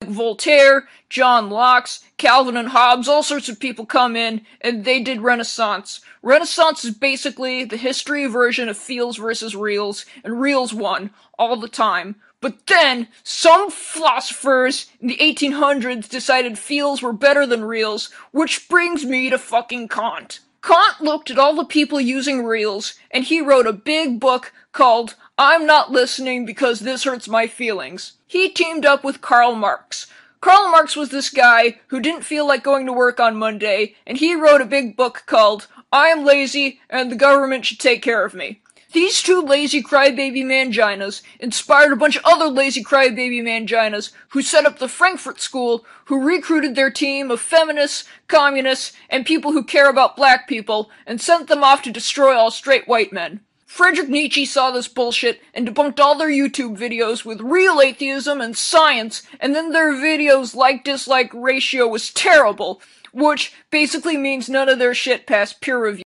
Voltaire, John Locke, Calvin and Hobbes, all sorts of people come in, and they did Renaissance. Renaissance is basically the history version of feels versus reals, and reals won, all the time. But then, some philosophers in the 1800s decided feels were better than reals, which brings me to fucking Kant. Kant looked at all the people using reals, and he wrote a big book called I'm Not Listening Because This Hurts My Feelings. He teamed up with Karl Marx. Karl Marx was this guy who didn't feel like going to work on Monday, and he wrote a big book called I Am Lazy and the Government Should Take Care of Me. These two lazy crybaby manginas inspired a bunch of other lazy crybaby manginas who set up the Frankfurt School, who recruited their team of feminists, communists, and people who care about black people, and sent them off to destroy all straight white men. Friedrich Nietzsche saw this bullshit and debunked all their YouTube videos with real atheism and science, and then their videos like-dislike ratio was terrible, which basically means none of their shit passed peer review.